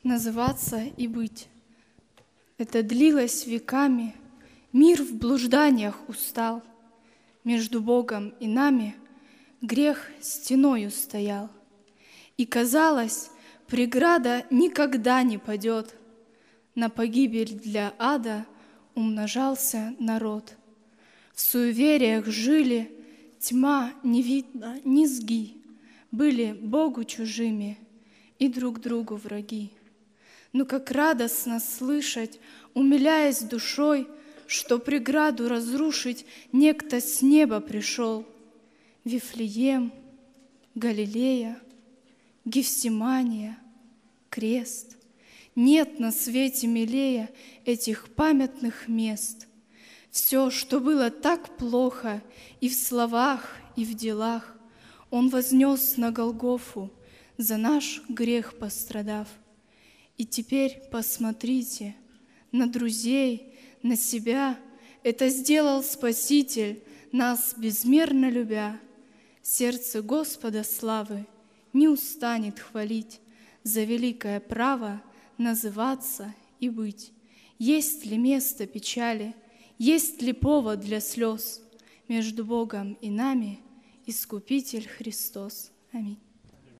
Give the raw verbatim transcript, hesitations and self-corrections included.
называться и быть. Это длилось веками, мир в блужданиях устал. Между Богом и нами грех стеною стоял. И казалось, преграда никогда не падет. На погибель для ада умножался народ. В суевериях жили, тьма не видно низги, были Богу чужими и друг другу враги. Но как радостно слышать, умиляясь душой, что преграду разрушить некто с неба пришел. Вифлеем, Галилея, Гефсимания, крест. Нет на свете милее этих памятных мест. Все, что было так плохо и в словах, и в делах, Он вознес на Голгофу, за наш грех пострадав. И теперь посмотрите на друзей, на себя. Это сделал Спаситель, нас безмерно любя. Сердце Господа славы не устанет хвалить за великое право называться и быть. Есть ли место печали, есть ли повод для слез? Между Богом и нами Искупитель Христос. Аминь.